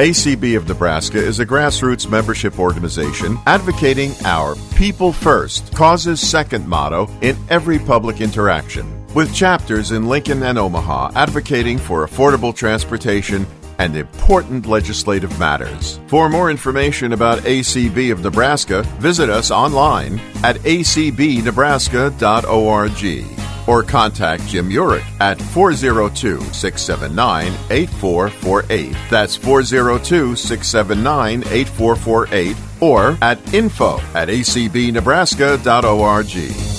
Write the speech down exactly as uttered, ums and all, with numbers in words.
A C B of Nebraska is a grassroots membership organization advocating our People First, Causes Second motto in every public interaction, with chapters in Lincoln and Omaha advocating for affordable transportation and important legislative matters. For more information about A C B of Nebraska, visit us online at a c b nebraska dot org or contact Jim Urick at four oh two, six seven nine, eight four four eight. That's four oh two, six seven nine, eight four four eight or at info at a c b nebraska dot org.